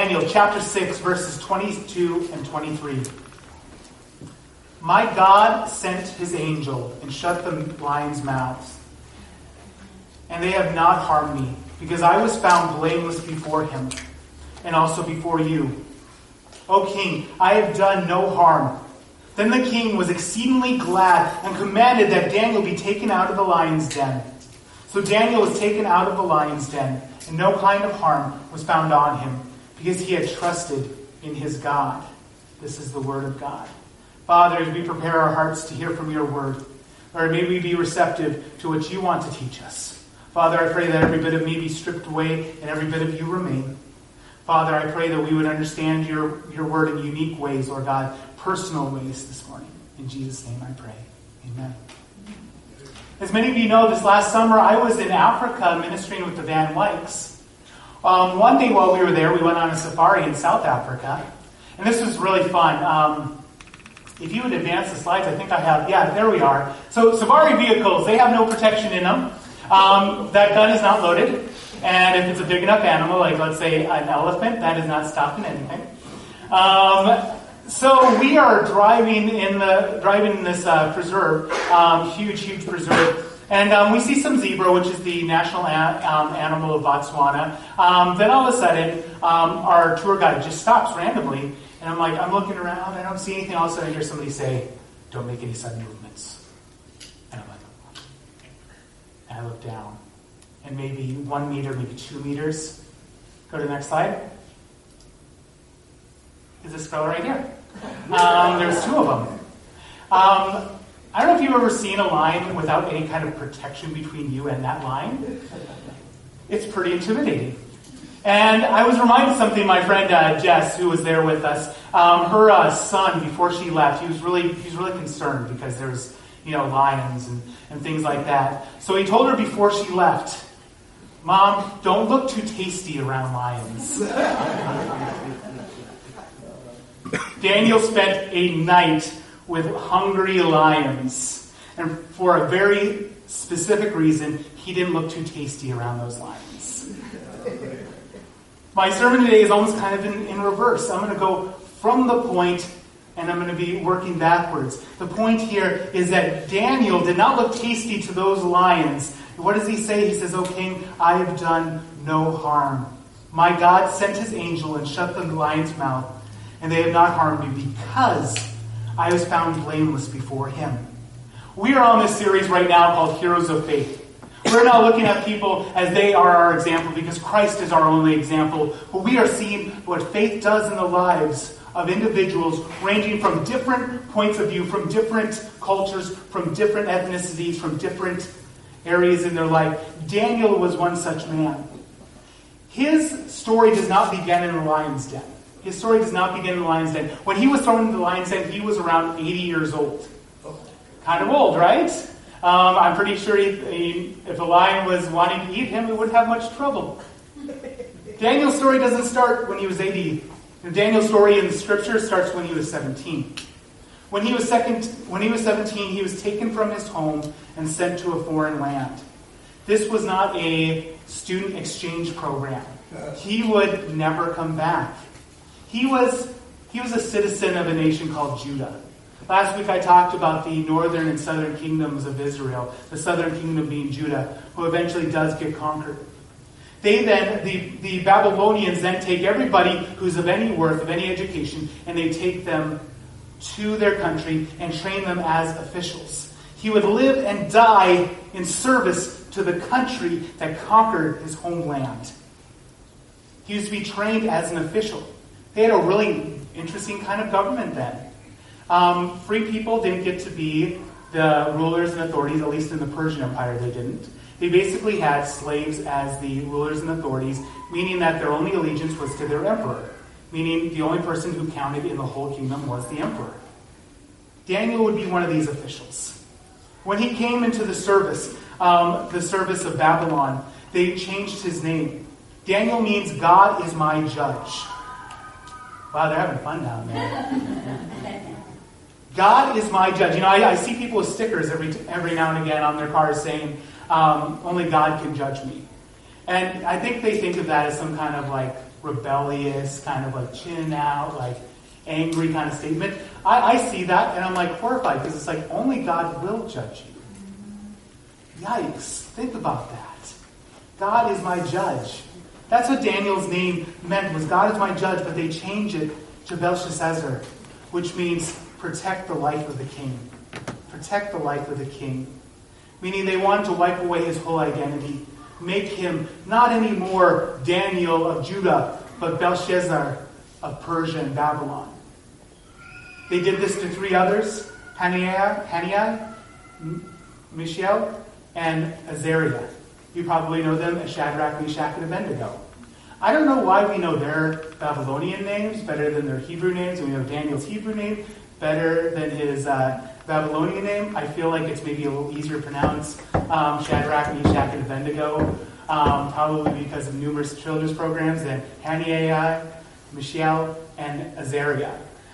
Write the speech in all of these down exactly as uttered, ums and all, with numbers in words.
Daniel chapter six, verses twenty-two and twenty-three. My God sent his angel and shut the lions' mouths, and they have not harmed me, because I was found blameless before him, and also before you. O king, I have done no harm. Then the king was exceedingly glad and commanded that Daniel be taken out of the lion's den. So Daniel was taken out of the lion's den, and no kind of harm was found on him, because he had trusted in his God. This is the word of God. Father, as we prepare our hearts to hear from your word, Lord, may we be receptive to what you want to teach us. Father, I pray that every bit of me be stripped away and every bit of you remain. Father, I pray that we would understand your, your word in unique ways, Lord God, personal ways this morning. In Jesus' name I pray. Amen. As many of you know, this last summer I was in Africa ministering with the Van Wykes. Um, one day while we were there, we went on a safari in South Africa. And this was really fun. Um, if you would advance the slides, I think I have. Yeah, there we are. So safari vehicles, they have no protection in them. Um, that gun is not loaded. And if it's a big enough animal, like let's say an elephant, that is not stopping anything. Um, so we are driving in the driving in this uh, preserve, um, huge, huge preserve. And um, we see some zebra, which is the national a- um, animal of Botswana. Um, then all of a sudden, um, our tour guide just stops randomly. And I'm like, I'm looking around, I don't see anything. All of a sudden I hear somebody say, don't make any sudden movements. And I'm like, and I look down. And maybe one meter, maybe two meters. Go to the next slide. Is this fellow right here? Um, there's two of them. Um, I don't know if you've ever seen a lion without any kind of protection between you and that lion. It's pretty intimidating. And I was reminded of something, my friend uh, Jess, who was there with us, um, her uh, son, before she left, he was really he was really concerned because there's, you know, lions and, and things like that. So he told her before she left, Mom, don't look too tasty around lions. Daniel spent a night with hungry lions. And for a very specific reason, he didn't look too tasty around those lions. My sermon today is almost kind of in, in reverse. I'm going to go from the point, and I'm going to be working backwards. The point here is that Daniel did not look tasty to those lions. What does he say? He says, O king, I have done no harm. My God sent his angel and shut the lion's mouth, and they have not harmed me because I was found blameless before him. We are on this series right now called Heroes of Faith. We're not looking at people as they are our example because Christ is our only example. But we are seeing what faith does in the lives of individuals ranging from different points of view, from different cultures, from different ethnicities, from different areas in their life. Daniel was one such man. His story does not begin in the lion's den. His story does not begin in the lion's den. When he was thrown into the lion's den, he was around eighty years old. Kind of old, right? Um, I'm pretty sure he, he, if a lion was wanting to eat him, he wouldn't have much trouble. Daniel's story doesn't start when he was eighty. Daniel's story in the scripture starts when he was seventeen. When he was second, when he was seventeen, he was taken from his home and sent to a foreign land. This was not a student exchange program. He would never come back. He was he was a citizen of a nation called Judah. Last week I talked about the northern and southern kingdoms of Israel, the southern kingdom being Judah, who eventually does get conquered. They then, the, the Babylonians then take everybody who's of any worth, of any education, and they take them to their country and train them as officials. He would live and die in service to the country that conquered his homeland. He was to be trained as an official. They had a really interesting kind of government then. Um, free people didn't get to be the rulers and authorities, at least in the Persian Empire they didn't. They basically had slaves as the rulers and authorities, meaning that their only allegiance was to their emperor, meaning the only person who counted in the whole kingdom was the emperor. Daniel would be one of these officials. When he came into the service, um, the service of Babylon, they changed his name. Daniel means God is my judge. Wow, they're having fun down there. God is my judge. You know, I, I see people with stickers every every now and again on their cars saying, um, only God can judge me. And I think they think of that as some kind of like rebellious, kind of like chin out, like angry kind of statement. I, I see that and I'm like horrified because it's like only God will judge you. Yikes. Think about that. God is my judge. That's what Daniel's name meant, was God is my judge, but they changed it to Belshazzar, which means protect the life of the king. Protect the life of the king. Meaning they wanted to wipe away his whole identity. Make him not anymore Daniel of Judah, but Belshazzar of Persia and Babylon. They did this to three others, Hananiah, Hananiah, Mishael, and Azariah. You probably know them as Shadrach, Meshach, and Abednego. I don't know why we know their Babylonian names better than their Hebrew names, and we know Daniel's Hebrew name better than his uh, Babylonian name. I feel like it's maybe a little easier to pronounce um, Shadrach, Meshach, and Abednego, um, probably because of numerous children's programs, than Hananiah, Mishael, and Azariah.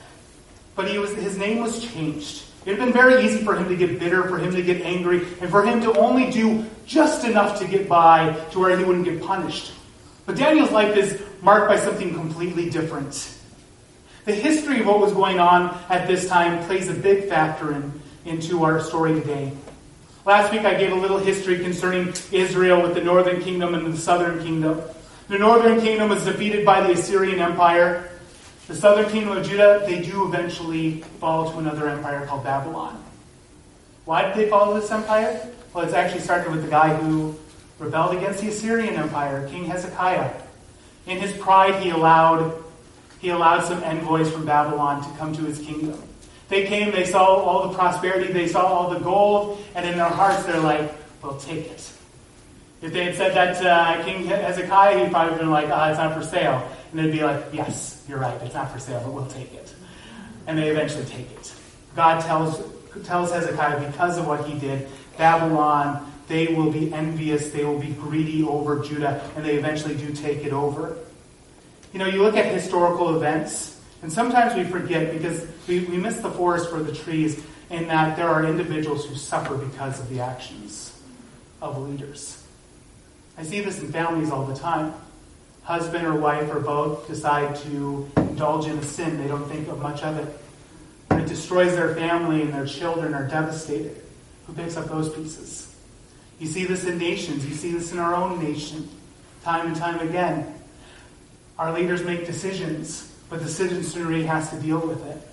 But he was his name was changed. It would have been very easy for him to get bitter, for him to get angry, and for him to only do just enough to get by to where he wouldn't get punished. But Daniel's life is marked by something completely different. The history of what was going on at this time plays a big factor in, into our story today. Last week I gave a little history concerning Israel with the northern kingdom and the southern kingdom. The northern kingdom was defeated by the Assyrian Empire. The southern kingdom of Judah, they do eventually fall to another empire called Babylon. Why did they fall to this empire? Well, it's actually started with the guy who rebelled against the Assyrian Empire, King Hezekiah. In his pride, he allowed he allowed some envoys from Babylon to come to his kingdom. They came, they saw all the prosperity, they saw all the gold, and in their hearts they're like, well, take it. If they had said that to uh, King Hezekiah, he'd probably been like, ah, it's not for sale. And they'd be like, yes, you're right, it's not for sale, but we'll take it. And they eventually take it. God tells tells Hezekiah, because of what he did, Babylon, they will be envious, they will be greedy over Judah, and they eventually do take it over. You know, you look at historical events, and sometimes we forget because we, we miss the forest for the trees, in that there are individuals who suffer because of the actions of leaders. I see this in families all the time. Husband or wife or both decide to indulge in a sin. They don't think of much of it. And it destroys their family and their children are devastated. Who picks up those pieces? You see this in nations. You see this in our own nation. Time and time again. Our leaders make decisions, but the citizenry has to deal with it.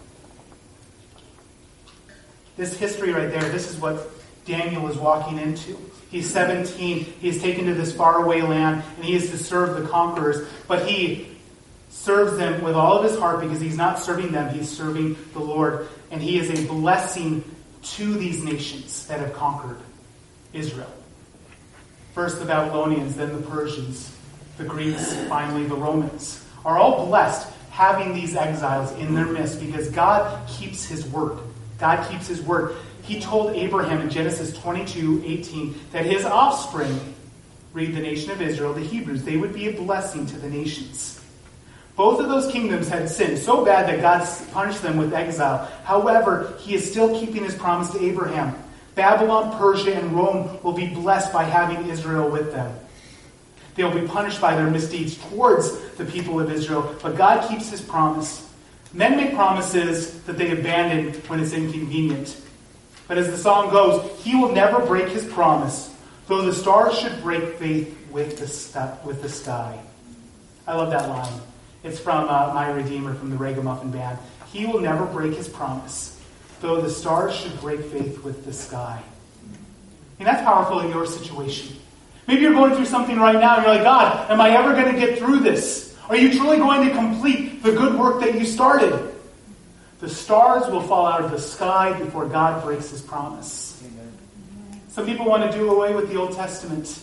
This history right there, this is what Daniel is walking into. He's seventeen. He is taken to this faraway land, and he is to serve the conquerors. But he serves them with all of his heart because he's not serving them. He's serving the Lord. And he is a blessing to these nations that have conquered Israel. First the Babylonians, then the Persians, the Greeks, finally the Romans, are all blessed having these exiles in their midst because God keeps his word. God keeps his word. He told Abraham in Genesis twenty-two eighteen that his offspring, read the nation of Israel, the Hebrews, they would be a blessing to the nations. Both of those kingdoms had sinned so bad that God punished them with exile. However, he is still keeping his promise to Abraham. Babylon, Persia, and Rome will be blessed by having Israel with them. They will be punished by their misdeeds towards the people of Israel, but God keeps his promise. Men make promises that they abandon when it's inconvenient. But as the song goes, he will never break his promise, though the stars should break faith with the, st- with the sky. I love that line. It's from uh, My Redeemer from the Ragamuffin Band. He will never break his promise, though the stars should break faith with the sky. And that's powerful in your situation. Maybe you're going through something right now and you're like, God, am I ever going to get through this? Are you truly going to complete the good work that you started? The stars will fall out of the sky before God breaks his promise. Amen. Some people want to do away with the Old Testament.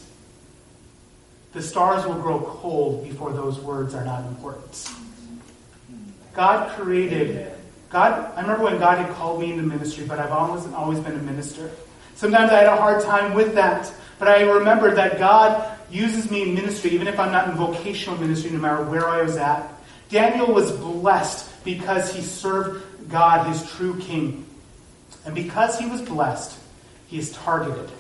The stars will grow cold before those words are not important. God created, God, I remember when God had called me into ministry, but I've always, always been a minister. Sometimes I had a hard time with that, but I remembered that God uses me in ministry, even if I'm not in vocational ministry, no matter where I was at. Daniel was blessed because he served God, his true king. And because he was blessed, he is targeted.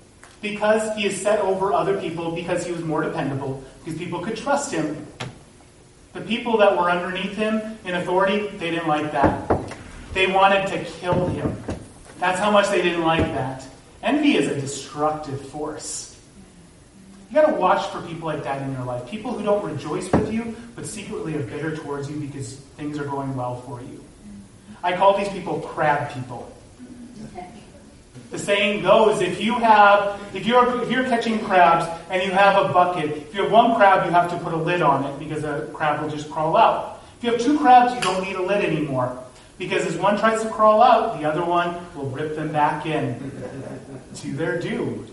Because he is set over other people, because he was more dependable, because people could trust him, The people that were underneath him in authority, they didn't like that. They wanted to kill him. That's how much they didn't like that. Envy is a destructive force. You got to watch for people like that in your life. People who don't rejoice with you, but secretly are bitter towards you because things are going well for you. I call these people crab people. The saying goes, if you have, if you're if you're catching crabs and you have a bucket, if you have one crab, you have to put a lid on it because a crab will just crawl out. If you have two crabs, you don't need a lid anymore because as one tries to crawl out, the other one will rip them back in to their doom.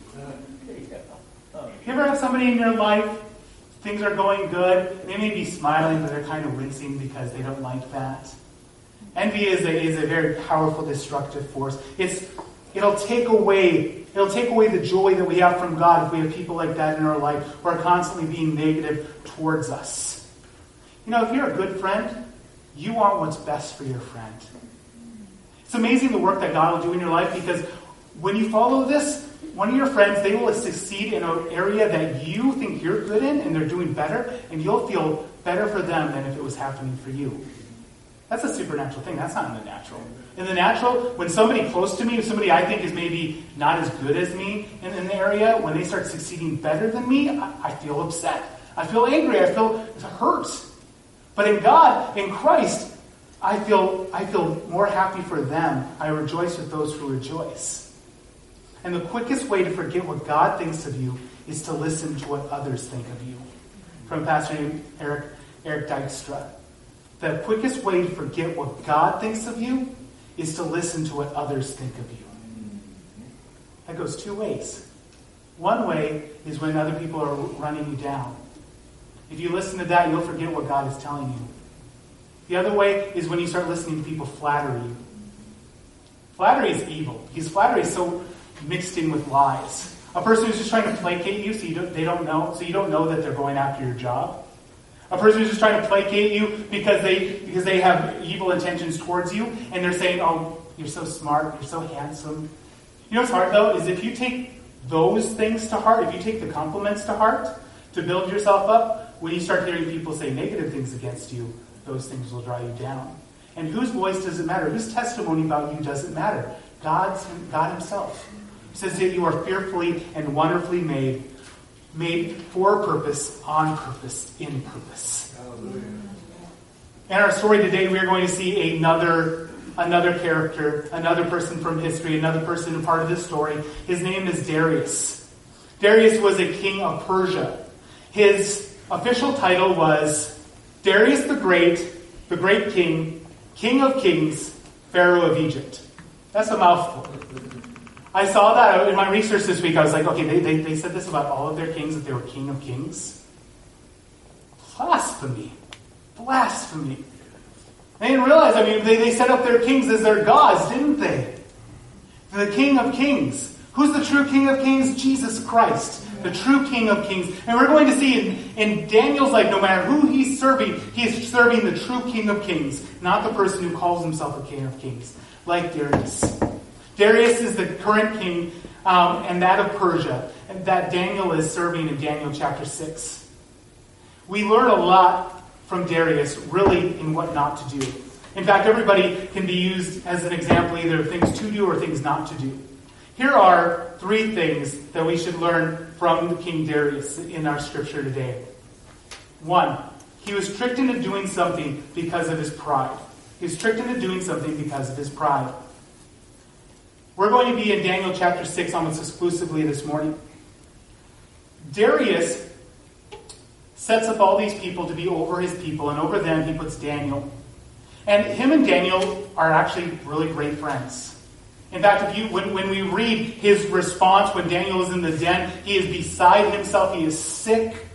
You ever have somebody in your life, things are going good, they may be smiling, but they're kind of wincing because they don't like that? Envy is a, is a very powerful, destructive force. It's It'll take away, it'll take away the joy that we have from God if we have people like that in our life who are constantly being negative towards us. You know, if you're a good friend, you want what's best for your friend. It's amazing the work that God will do in your life because when you follow this, one of your friends, they will succeed in an area that you think you're good in and they're doing better, and you'll feel better for them than if it was happening for you. That's a supernatural thing. That's not in the natural. In the natural, when somebody close to me, somebody I think is maybe not as good as me in an area, when they start succeeding better than me, I, I feel upset. I feel angry. I feel hurt. But in God, in Christ, I feel I feel more happy for them. I rejoice with those who rejoice. And the quickest way to forget what God thinks of you is to listen to what others think of you. From Pastor Eric, Eric Dykstra. The quickest way to forget what God thinks of you is to listen to what others think of you. That goes two ways. One way is when other people are running you down. If you listen to that, you'll forget what God is telling you. The other way is when you start listening to people flatter you. Flattery is evil, because flattery is so mixed in with lies. A person who's just trying to placate you so you don't, they don't know, so you don't know that they're going after your job. A person who's just trying to placate you because they because they have evil intentions towards you, and they're saying, oh, you're so smart, you're so handsome. You know what's hard, though, is if you take those things to heart, if you take the compliments to heart to build yourself up, when you start hearing people say negative things against you, those things will draw you down. And whose voice does it matter? Whose testimony about you doesn't matter? God's God himself. He says that you are fearfully and wonderfully made, made for a purpose, on purpose, in purpose. Hallelujah. In our story today, we are going to see another, another character, another person from history, another person, a part of this story. His name is Darius. Darius was a king of Persia. His official title was Darius the Great, the Great King, King of Kings, Pharaoh of Egypt. That's a mouthful. I saw that in my research this week. I was like, okay, they, they, they said this about all of their kings, that they were king of kings. Blasphemy. Blasphemy. They didn't realize, I mean, they, they set up their kings as their gods, didn't they? The king of kings. Who's the true king of kings? Jesus Christ. The true king of kings. And we're going to see in, in Daniel's life, no matter who he's serving, he is serving the true king of kings, not the person who calls himself a king of kings, like Darius. Darius is the current king, um, and that of Persia, and that Daniel is serving in Daniel chapter six. We learn a lot from Darius, really, in what not to do. In fact, everybody can be used as an example, either things to do or things not to do. Here are three things that we should learn from King Darius in our scripture today. One, he was tricked into doing something because of his pride. He was tricked into doing something because of his pride. We're going to be in Daniel chapter six almost exclusively this morning. Darius sets up all these people to be over his people, and over them he puts Daniel. And him and Daniel are actually really great friends. In fact, if you when, when we read his response when Daniel is in the den, he is beside himself, he is sick.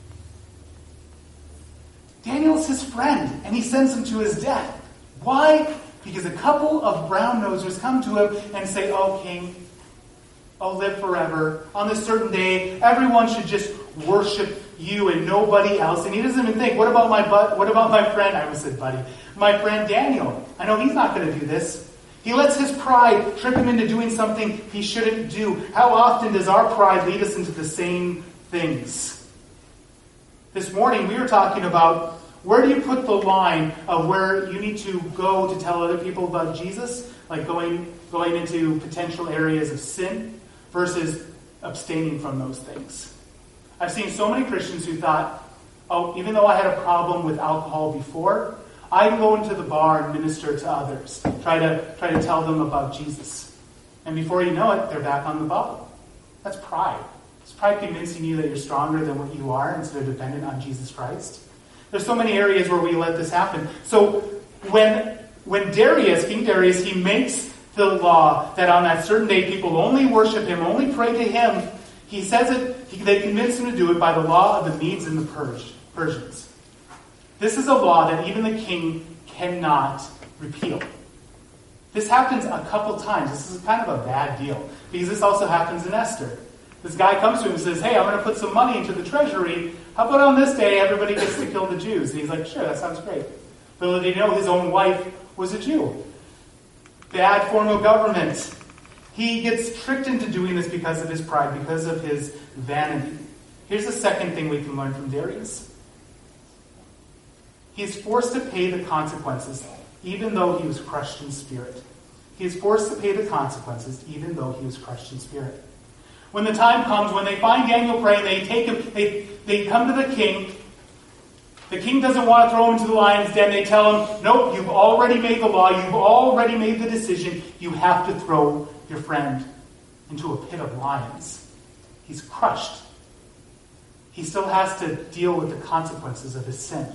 Daniel's his friend, and he sends him to his death. Why? Because a couple of brown-nosers come to him and say, oh, king, oh, live forever. On this certain day, everyone should just worship you and nobody else. And he doesn't even think, what about my butt? What about my friend? I almost said buddy. My friend Daniel. I know he's not going to do this. He lets his pride trip him into doing something he shouldn't do. How often does our pride lead us into the same things? This morning, we were talking about Where do you put the line of where you need to go to tell other people about Jesus, like going going into potential areas of sin, versus abstaining from those things? I've seen so many Christians who thought, oh, even though I had a problem with alcohol before, I can go into the bar and minister to others, try to try to tell them about Jesus. And before you know it, they're back on the bottle. That's pride. It's pride convincing you that you're stronger than what you are instead of dependent on Jesus Christ. There's so many areas where we let this happen. So when when Darius, King Darius, he makes the law that on that certain day people only worship him, only pray to him, he says it, he, they convince him to do it by the law of the Medes and the Pers- Persians. This is a law that even the king cannot repeal. This happens a couple times. This is kind of a bad deal, because this also happens in Esther. This guy comes to him and says, hey, I'm going to put some money into the treasury. How about on this day everybody gets to kill the Jews? And he's like, sure, that sounds great. But did you know his own wife was a Jew? Bad form of government. He gets tricked into doing this because of his pride, because of his vanity. Here's the second thing we can learn from Darius. He is forced to pay the consequences, even though he was crushed in spirit. He is forced to pay the consequences, even though he was crushed in spirit. When the time comes, when they find Daniel praying, they take him, they, they come to the king. The king doesn't want to throw him into the lion's den. They tell him, nope, you've already made the law. You've already made the decision. You have to throw your friend into a pit of lions. He's crushed. He still has to deal with the consequences of his sin.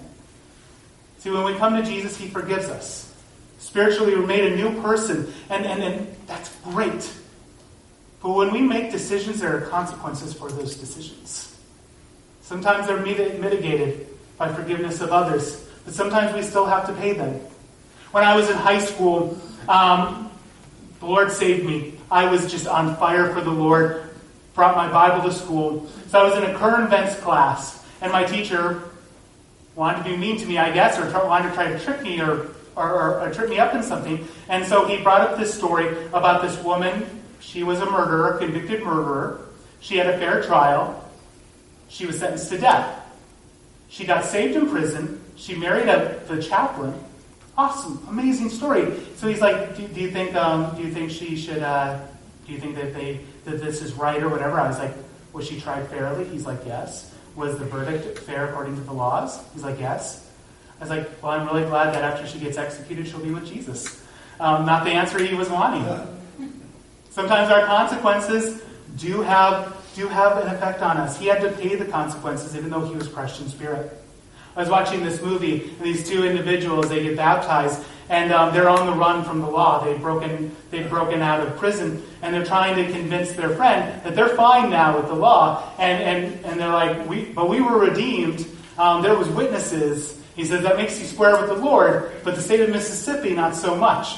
See, when we come to Jesus, he forgives us. Spiritually, we're made a new person, and, and, and that's great. But when we make decisions, there are consequences for those decisions. Sometimes they're mitigated by forgiveness of others, but sometimes we still have to pay them. When I was in high school, um, the Lord saved me. I was just on fire for the Lord, brought my Bible to school. So I was in a current events class, and my teacher wanted to be mean to me, I guess, or try, wanted to try to trick me or, or, or, or trip me up in something. And so he brought up this story about this woman. She was a murderer, a convicted murderer. She had a fair trial. She was sentenced to death. She got saved in prison. She married a, the chaplain. Awesome, amazing story. So he's like, do, do you think um, do you think she should? Uh, do you think that they that this is right or whatever? I was like, was she tried fairly? He's like, yes. Was the verdict fair according to the laws? He's like, yes. I was like, well, I'm really glad that after she gets executed, she'll be with Jesus. Um, not the answer he was wanting. Sometimes our consequences do have do have an effect on us. He had to pay the consequences even though he was crushed in spirit. I was watching this movie, and these two individuals, they get baptized, and um, they're on the run from the law. They've broken they've broken out of prison, and they're trying to convince their friend that they're fine now with the law. And and, and they're like, we but we were redeemed. Um, there was witnesses. He says, that makes you square with the Lord, but the state of Mississippi, not so much.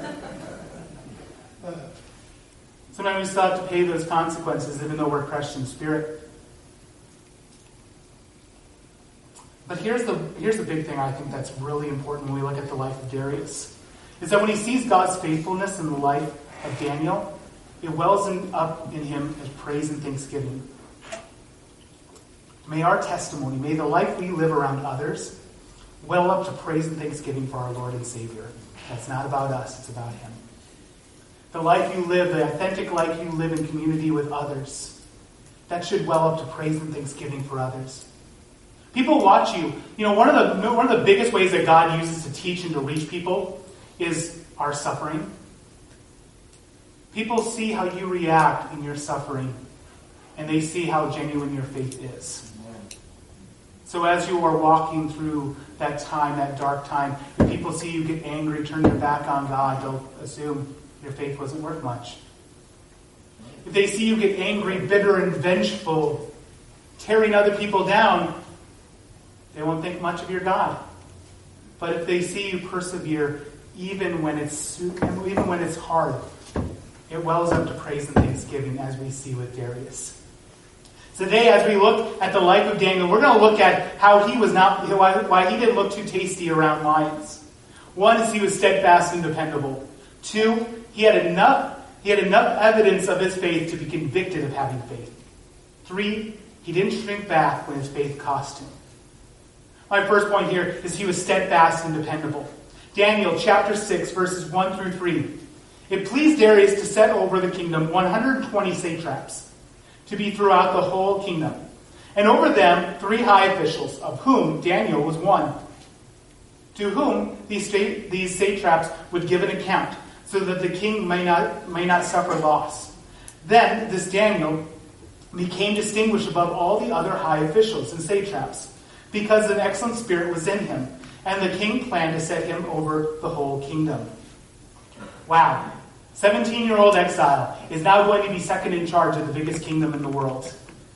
Sometimes we still have to pay those consequences even though we're crushed in spirit. But here's the here's the big thing I think that's really important when we look at the life of Darius. Is that when he sees God's faithfulness in the life of Daniel, it wells in, up in him as praise and thanksgiving. May our testimony, may the life we live around others, well up to praise and thanksgiving for our Lord and Savior. That's not about us, it's about him. The life you live, the authentic life you live in community with others, that should well up to praise and thanksgiving for others. People watch you. You know, one of the one of the biggest ways that God uses to teach and to reach people is our suffering. People see how you react in your suffering, and they see how genuine your faith is. So as you are walking through that time, that dark time, if people see you get angry, turn your back on God, they'll assume your faith wasn't worth much. If they see you get angry, bitter, and vengeful, tearing other people down, they won't think much of your God. But if they see you persevere, even when it's even when it's hard, it wells up to praise and thanksgiving, as we see with Darius. Today, as we look at the life of Daniel, we're going to look at how he was not, why, why he didn't look too tasty around lions. One is he was steadfast and dependable. Two, he had enough, he had enough evidence of his faith to be convicted of having faith. Three, he didn't shrink back when his faith cost him. My first point here is he was steadfast and dependable. Daniel chapter six, verses one through three. It pleased Darius to set over the kingdom one hundred twenty satraps, to be throughout the whole kingdom, and over them three high officials, of whom Daniel was one, to whom these, these satraps would give an account, so that the king may not, may not suffer loss. Then this Daniel became distinguished above all the other high officials and satraps, because an excellent spirit was in him, and the king planned to set him over the whole kingdom. Wow. seventeen-year-old exile is now going to be second in charge of the biggest kingdom in the world.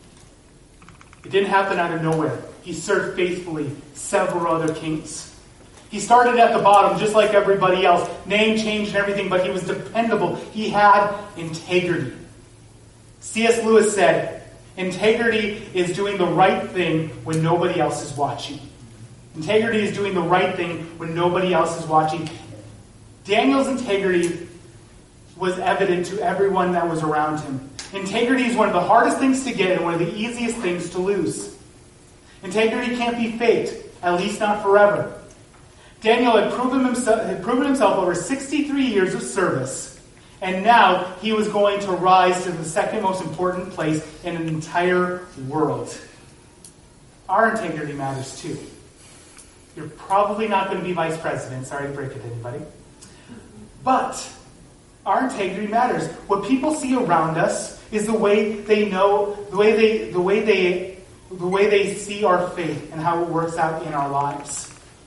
It didn't happen out of nowhere. He served faithfully several other kings. He started at the bottom just like everybody else. Name changed and everything, but he was dependable. He had integrity. C S Lewis said, integrity is doing the right thing when nobody else is watching. Integrity is doing the right thing when nobody else is watching. Daniel's integrity was evident to everyone that was around him. Integrity is one of the hardest things to get and one of the easiest things to lose. Integrity can't be faked, at least not forever. Daniel had proven himself, had proven himself over sixty-three years of service, and now he was going to rise to the second most important place in an entire world. Our integrity matters too. You're probably not going to be vice president. Sorry to break it to anybody. But our integrity matters. What people see around us is the way they know, the way they, the way they, the way they see our faith and how it works out in our lives.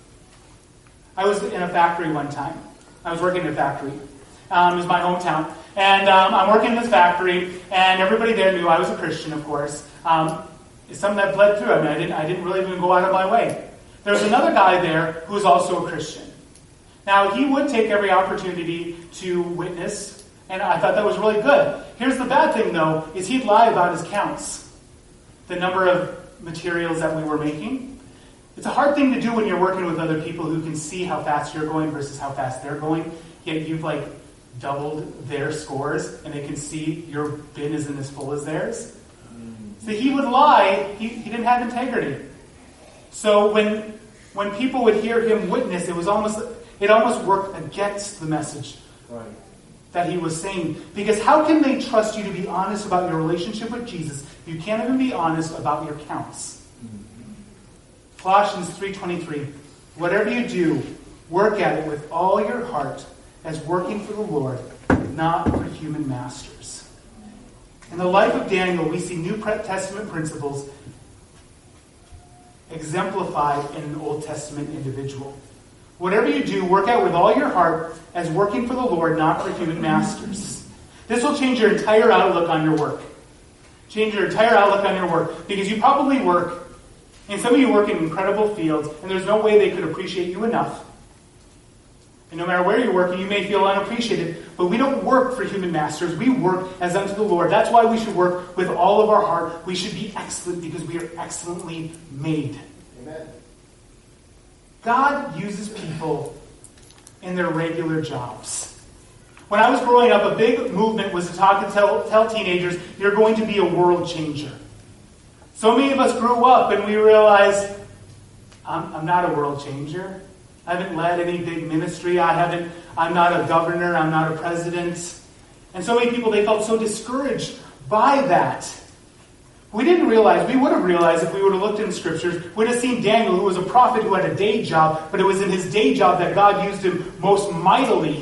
I was in a factory one time. I was working in a factory. Um, it was my hometown. And um, I'm working in this factory, and everybody there knew I was a Christian, of course. Um, it's something that bled through. I mean, I didn't, I didn't really even go out of my way. There was another guy there who was also a Christian. Now, he would take every opportunity to witness, and I thought that was really good. Here's the bad thing, though, is he'd lie about his counts. The number of materials that we were making. It's a hard thing to do when you're working with other people who can see how fast you're going versus how fast they're going. Yet you've, like, doubled their scores, and they can see your bin isn't as full as theirs. So he would lie. He, he didn't have integrity. So when when people would hear him witness, it was almost it almost worked against the message right. that he was saying. Because how can they trust you to be honest about your relationship with Jesus if you can't even be honest about your counts? Mm-hmm. Colossians three twenty-three. Whatever you do, work at it with all your heart as working for the Lord, not for human masters. In the life of Daniel, we see New Testament principles exemplified in an Old Testament individual. Whatever you do, work out with all your heart as working for the Lord, not for human masters. This will change your entire outlook on your work. Change your entire outlook on your work. Because you probably work, and some of you work in incredible fields, and there's no way they could appreciate you enough. And no matter where you're working, you may feel unappreciated. But we don't work for human masters. We work as unto the Lord. That's why we should work with all of our heart. We should be excellent because we are excellently made. Amen. God uses people in their regular jobs. When I was growing up, a big movement was to talk and tell, tell teenagers, you're going to be a world changer. So many of us grew up and we realized, I'm, I'm not a world changer. I haven't led any big ministry. I haven't, I'm not a governor. I'm not a president. And so many people, they felt so discouraged by that. We didn't realize, we would have realized if we would have looked in the scriptures, we would have seen Daniel, who was a prophet who had a day job, but it was in his day job that God used him most mightily.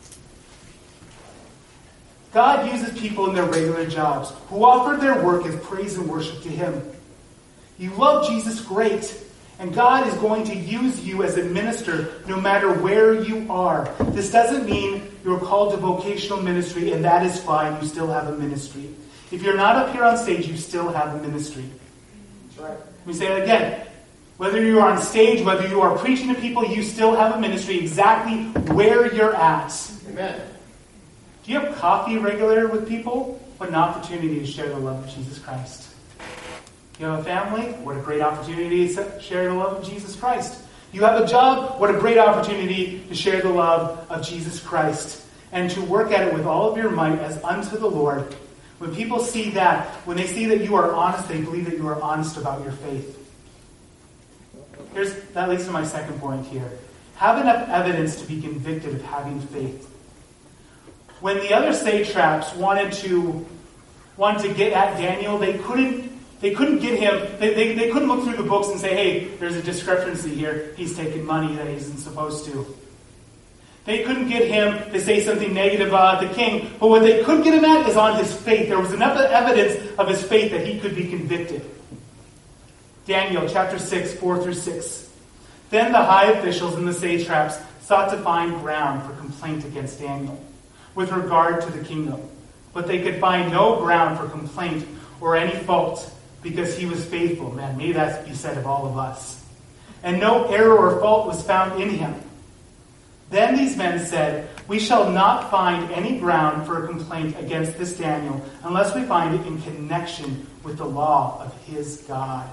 God uses people in their regular jobs who offered their work as praise and worship to Him. You love Jesus, great. And God is going to use you as a minister no matter where you are. This doesn't mean you're called to vocational ministry, and that is fine. You still have a ministry. If you're not up here on stage, you still have a ministry. That's right. Let me say it again. Whether you are on stage, whether you are preaching to people, you still have a ministry exactly where you're at. Amen. Do you have coffee regular with people? What an opportunity to share the love of Jesus Christ. You have a family? What a great opportunity to share the love of Jesus Christ. You have a job? What a great opportunity to share the love of Jesus Christ. And to work at it with all of your might as unto the Lord. When people see that, when they see that you are honest, they believe that you are honest about your faith. here's that leads to my second point here. Have enough evidence to be convicted of having faith. When the other satraps wanted to wanted to get at Daniel, they couldn't they couldn't get him. They, they, they couldn't look through the books and say, hey, there's a discrepancy here. He's taking money that he isn't supposed to. They couldn't get him to say something negative about the king. But what they could get him at is on his faith. There was enough evidence of his faith that he could be convicted. Daniel chapter six, four through six. Then the high officials and the satraps sought to find ground for complaint against Daniel with regard to the kingdom. But they could find no ground for complaint or any fault because he was faithful. Man, may that be said of all of us. And no error or fault was found in him. Then these men said, we shall not find any ground for a complaint against this Daniel unless we find it in connection with the law of his God.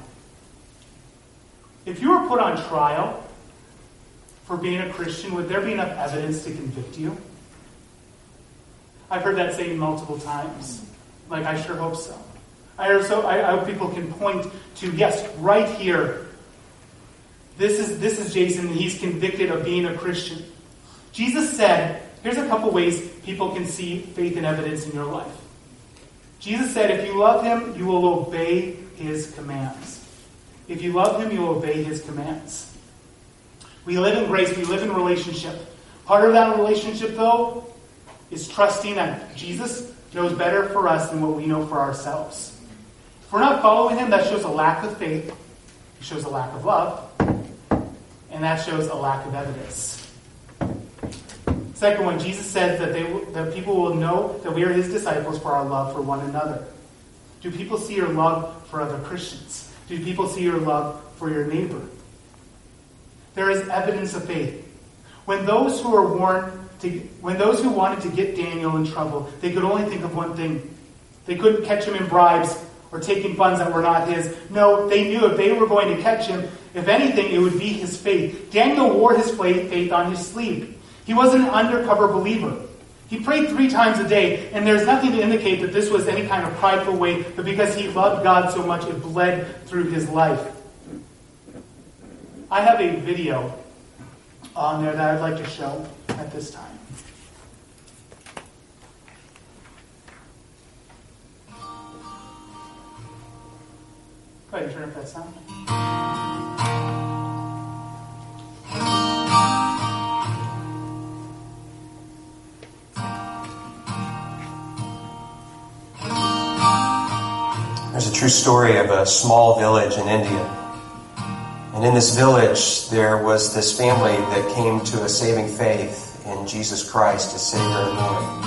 If you were put on trial for being a Christian, would there be enough evidence to convict you? I've heard that saying multiple times. Like, I sure hope so. I, heard so, I, I hope people can point to, yes, right here. This is, this is Jason, and he's convicted of being a Christian. Jesus said, here's a couple ways people can see faith and evidence in your life. Jesus said, if you love him, you will obey his commands. If you love him, you will obey his commands. We live in grace. We live in relationship. Part of that relationship, though, is trusting that Jesus knows better for us than what we know for ourselves. If we're not following him, that shows a lack of faith. It shows a lack of love. And that shows a lack of evidence. Second one, Jesus said that, they, that people will know that we are his disciples for our love for one another. Do people see your love for other Christians? Do people see your love for your neighbor? There is evidence of faith. When those who were warned to, when those who wanted to get Daniel in trouble, they could only think of one thing. They couldn't catch him in bribes or taking funds that were not his. No, they knew if they were going to catch him, if anything, it would be his faith. Daniel wore his faith on his sleeve. He wasn't an undercover believer. He prayed three times a day, and there's nothing to indicate that this was any kind of prideful way, but because he loved God so much, it bled through his life. I have a video on there that I'd like to show at this time. Go ahead and turn up that sound. There's a true story of a small village in India. And in this village, there was this family that came to a saving faith in Jesus Christ as Savior and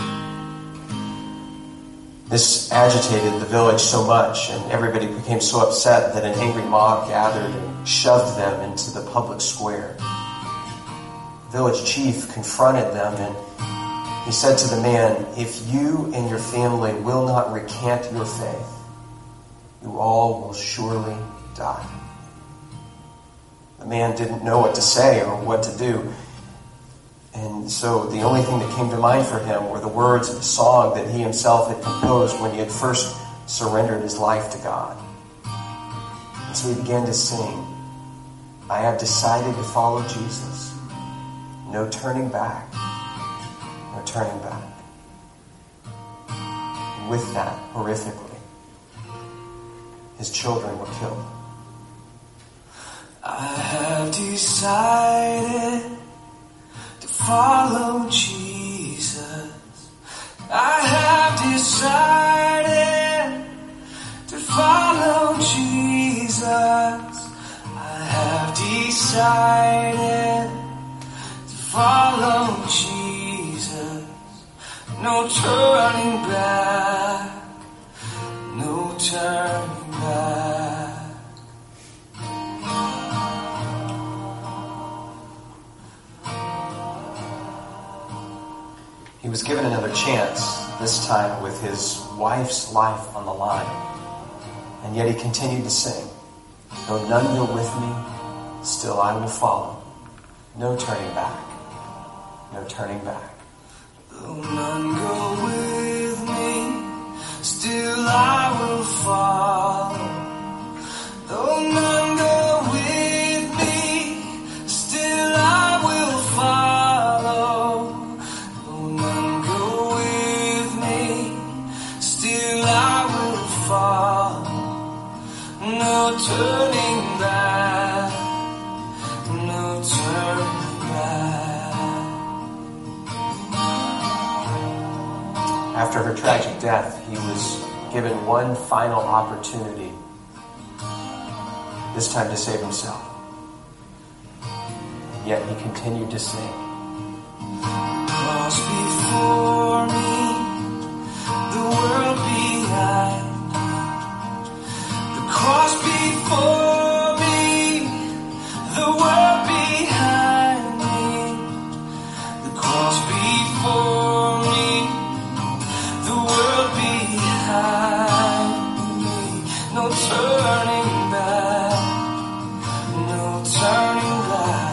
Lord. This agitated the village so much, and everybody became so upset that an angry mob gathered and shoved them into the public square. The village chief confronted them, and he said to the man, "If you and your family will not recant your faith, you all will surely die." The man didn't know what to say or what to do. And so the only thing that came to mind for him were the words of a song that he himself had composed when he had first surrendered his life to God. And so he began to sing, "I have decided to follow Jesus. No turning back. No turning back." And with that, horrifically, his children were killed. I have decided to follow Jesus. I have decided to follow Jesus. I have decided to follow Jesus. No turning back. No turning back. He was given another chance, this time with his wife's life on the line. And yet he continued to sing, "Though none go with me, still I will follow. No turning back, no turning back." Though none go with me, still I will follow. Though none go with me, After her tragic death, he was given one final opportunity, this time to save himself. And yet he continued to sing. Cross before me, the world behind. The cross before me, the world behind me. The cross before me, the world behind me. No turning back, no turning back.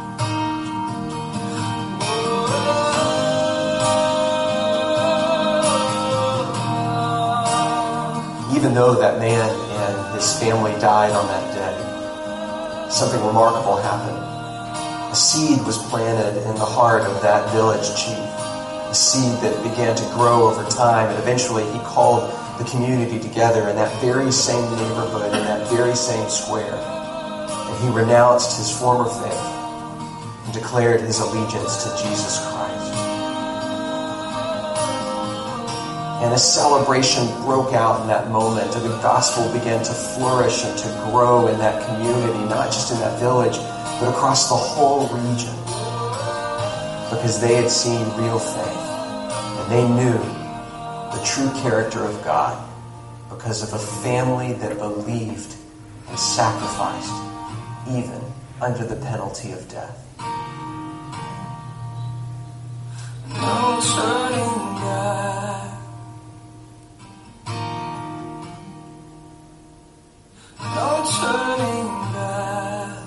Even though that man and his family died on that day, something remarkable happened. A seed was planted in the heart of that village chief, a seed that began to grow over time, and eventually he called the community together in that very same neighborhood, in that very same square, and he renounced his former faith and declared his allegiance to Jesus Christ. And a celebration broke out in that moment, and the gospel began to flourish and to grow in that community, not just in that village, but across the whole region, because they had seen real faith, and they knew the true character of God because of a family that believed and sacrificed even under the penalty of death. No turning back. No turning back.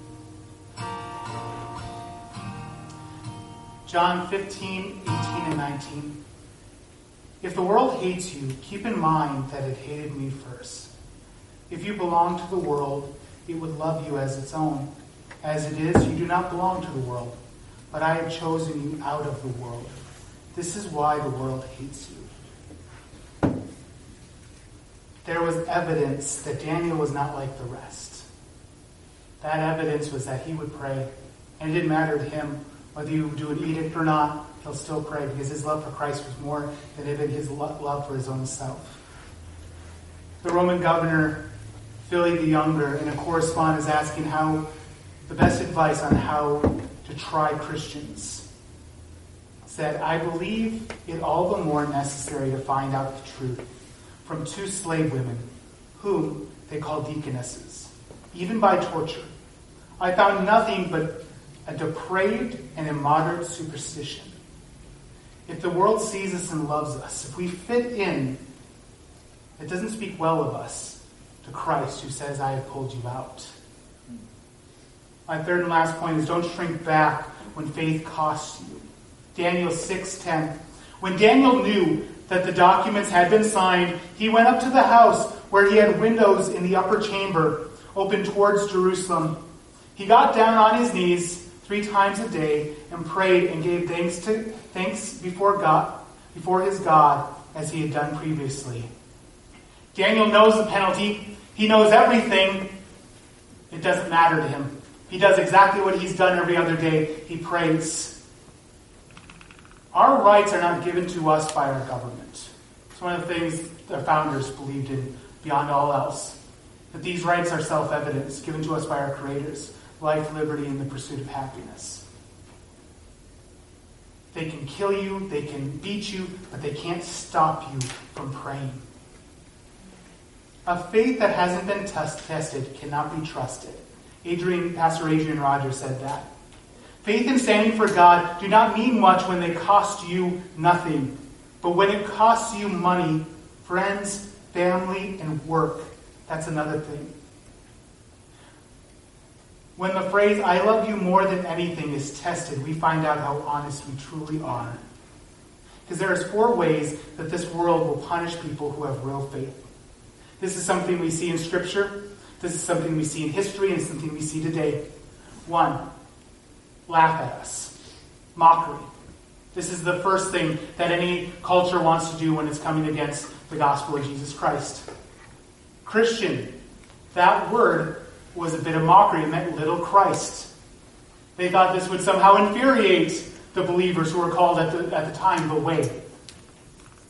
John fifteen, eighteen, and nineteen. If the world hates you, keep in mind that it hated me first. If you belong to the world, it would love you as its own. As it is, you do not belong to the world, but I have chosen you out of the world. This is why the world hates you. There was evidence that Daniel was not like the rest. That evidence was that he would pray, and it didn't matter to him whether you do an edict or not, he'll still pray because his love for Christ was more than even his love for his own self. The Roman governor, Philip the Younger, in a correspondence asking how the best advice on how to try Christians, said, I believe it all the more necessary to find out the truth from two slave women, whom they call deaconesses, even by torture. I found nothing but a depraved and immoderate superstition. If the world sees us and loves us, if we fit in, it doesn't speak well of us to Christ, who says, I have pulled you out. My third and last point is don't shrink back when faith costs you. Daniel six ten. When Daniel knew that the documents had been signed, he went up to the house where he had windows in the upper chamber open towards Jerusalem. He got down on his knees three times a day and prayed and gave thanks to thanks before God, before his God, as he had done previously. Daniel knows the penalty. He knows everything. It doesn't matter to him. He does exactly what he's done every other day. He prays. Our rights are not given to us by our government. It's one of the things the founders believed in beyond all else. That these rights are self-evident, given to us by our creators. Life, liberty, and the pursuit of happiness. They can kill you, they can beat you, but they can't stop you from praying. A faith that hasn't been test- tested cannot be trusted. Adrian, Pastor Adrian Rogers said that. Faith and standing for God do not mean much when they cost you nothing. But when it costs you money, friends, family, and work, that's another thing. When the phrase, I love you more than anything, is tested, we find out how honest we truly are. Because there are four ways that this world will punish people who have real faith. This is something we see in Scripture. This is something we see in history and something we see today. One, laugh at us. Mockery. This is the first thing that any culture wants to do when it's coming against the gospel of Jesus Christ. Christian. That word was a bit of mockery. It meant little Christ. They thought this would somehow infuriate the believers who were called at the, at the time the way.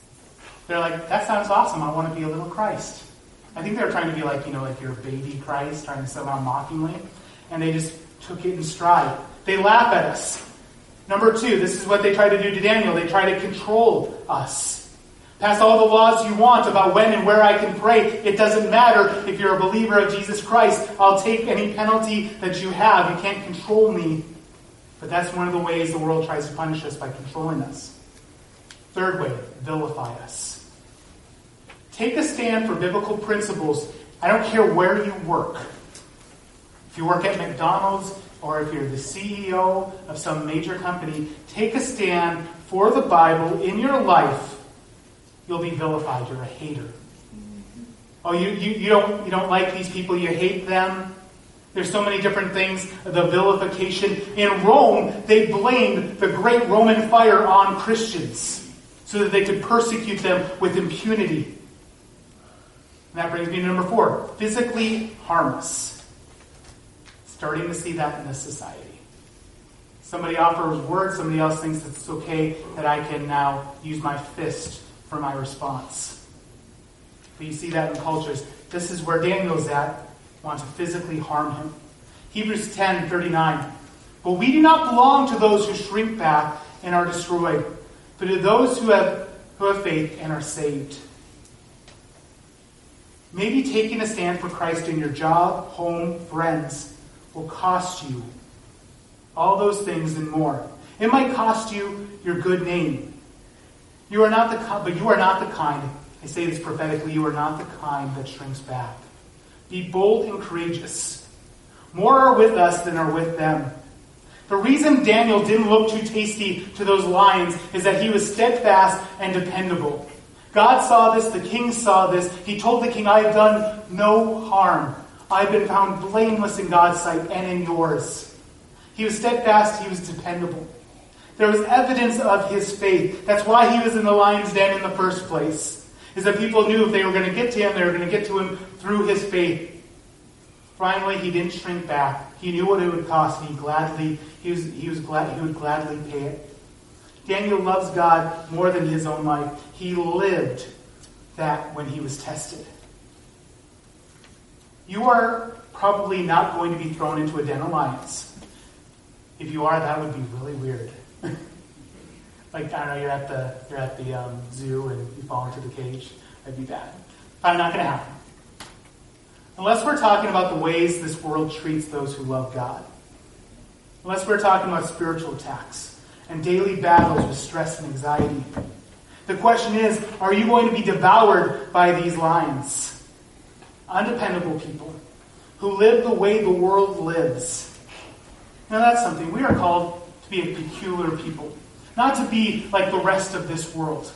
They're like, that sounds awesome. I want to be a little Christ. I think they were trying to be like, you know, like your baby Christ, trying to sit around mockingly. And they just took it in stride. They laugh at us. Number two, this is what they try to do to Daniel. They try to control us. Pass all the laws you want about when and where I can pray. It doesn't matter if you're a believer of Jesus Christ. I'll take any penalty that you have. You can't control me. But that's one of the ways the world tries to punish us, by controlling us. Third way, vilify us. Take a stand for biblical principles. I don't care where you work. If you work at McDonald's or if you're the C E O of some major company, take a stand for the Bible in your life. You'll be vilified. You're a hater. Oh, you, you, you don't you don't like these people. You hate them. There's so many different things. The vilification. In Rome, they blamed the great Roman fire on Christians so that they could persecute them with impunity. And that brings me to number four. Physically harm us. Starting to see that in this society. Somebody offers words, somebody else thinks it's okay that I can now use my fist for my response. But you see that in cultures. This is where Daniel's at. Want to physically harm him. Hebrews ten thirty-nine. But we do not belong to those who shrink back and are destroyed, but to those who have who have faith and are saved. Maybe taking a stand for Christ in your job, home, friends will cost you all those things and more. It might cost you your good name. You are not the but you are not the kind. I say this prophetically. You are not the kind that shrinks back. Be bold and courageous. More are with us than are with them. The reason Daniel didn't look too tasty to those lions is that he was steadfast and dependable. God saw this. The king saw this. He told the king, I have done no harm. I've been found blameless in God's sight and in yours. He was steadfast. He was dependable. There was evidence of his faith. That's why he was in the lion's den in the first place. Is that people knew if they were going to get to him, they were going to get to him through his faith. Finally, he didn't shrink back. He knew what it would cost, and he gladly he was he was glad he would gladly pay it. Daniel loves God more than his own life. He lived that when he was tested. You are probably not going to be thrown into a den of lions. If you are, that would be really weird. Like, I don't know, you're at the you're at the um, zoo and you fall into the cage. That'd be bad. Probably not going to happen. Unless we're talking about the ways this world treats those who love God. Unless we're talking about spiritual attacks and daily battles with stress and anxiety. The question is, are you going to be devoured by these lions? Undependable people who live the way the world lives. Now that's something. We are called to be a peculiar people. Not to be like the rest of this world.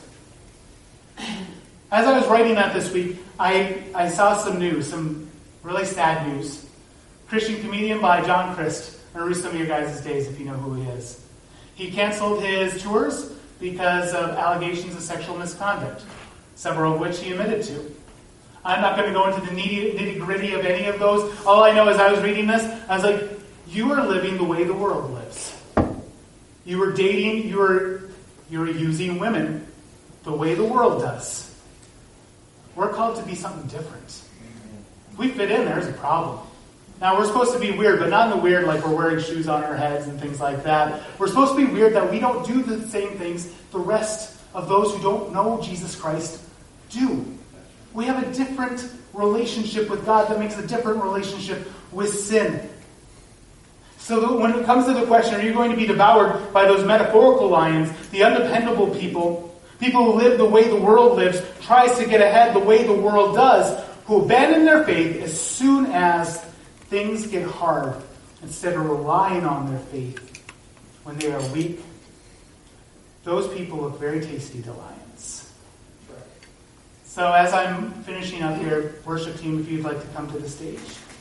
As I was writing that this week, I, I saw some news, some really sad news. Christian comedian by John Christ. I'm going to read some of your guys' days if you know who he is. He canceled his tours because of allegations of sexual misconduct, several of which he admitted to. I'm not going to go into the nitty-gritty of any of those. All I know is I was reading this, I was like, you are living the way the world lives. You were dating, you were, you were using women the way the world does. We're called to be something different. If we fit in, there's a problem. Now, we're supposed to be weird, but not in the weird like we're wearing shoes on our heads and things like that. We're supposed to be weird that we don't do the same things the rest of those who don't know Jesus Christ do. We have a different relationship with God that makes a different relationship with sin. So when it comes to the question, are you going to be devoured by those metaphorical lions, the undependable people, people who live the way the world lives, tries to get ahead the way the world does, who abandon their faith as soon as things get hard, instead of relying on their faith when they are weak? Those people look very tasty to lions. So as I'm finishing up here, worship team, if you'd like to come to the stage.